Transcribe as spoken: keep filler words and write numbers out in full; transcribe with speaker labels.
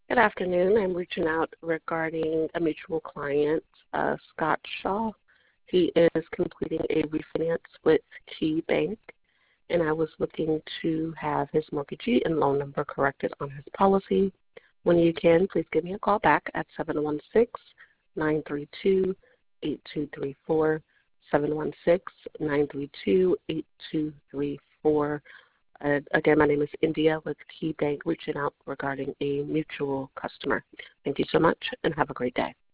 Speaker 1: Good afternoon. I'm reaching out regarding a mutual client, uh, Scott Shaw. He is completing a refinance with Key Bank, and I was looking to have his mortgagee and loan number corrected on his policy. When you can, please give me a call back at seven one six, nine three two, eight two three four, seven one six, nine three two, eight two three four. Uh, again, my name is India with Key Bank, reaching out regarding a mutual customer. Thank you so much, and have a great day.